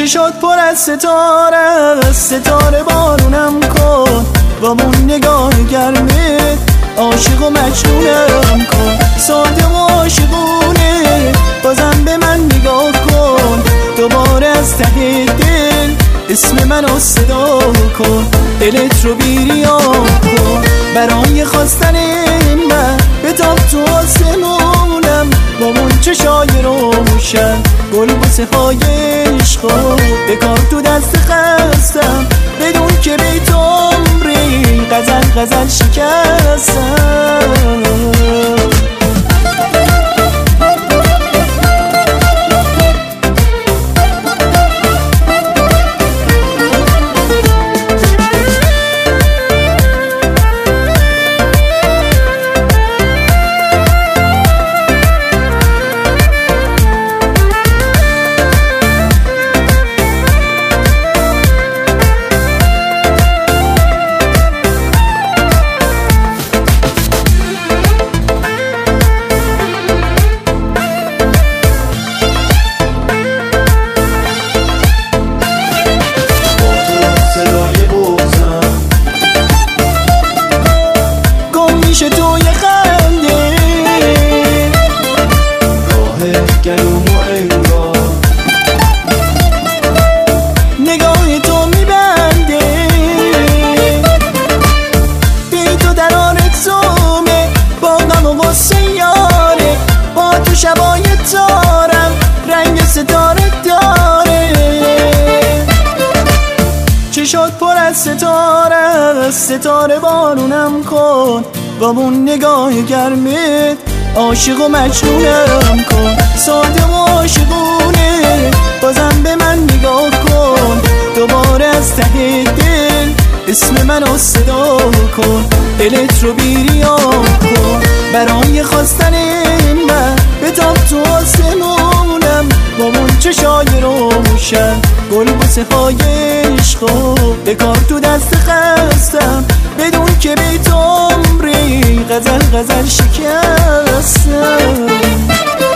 چشات پر از ستاره، ستاره بارونم کن با اون نگاه گرمت، عاشق و مجنونم کن. ساده و عاشقونه بازم به من نگاه کن، دوباره از ته دل اسم منو صدا کن. دلت رو بیریا کن برای خواستن من، بتاب تو آسمونم با اون چشای روشن، گل بوسه های عشقا بکار تو دست خستم، بدون که بی تو عمری غزل غزل شکستم. میشه توی خنده راه گلوم و انگار، نگاه تو میبنده بی تو در آرزومه، با غم و غصه یاره، با تو شبای تارم رنگ ستاره داره. چشات پر از ستاره، ستاره بارونم کن با اون نگاه گرمت، عاشق و مجنونم کن. ساده و عاشقونه بازم به من نگاه کن، دوباره از ته دل اسم منو صدا کن. دلت رو بیریا کن برای خواستن من، بتاب تو آسمونم با اون چشای روشن، گل بوسه های عشقا بکار تو دست خستم، بدون که بی تو عمری غزل غزل شکستم.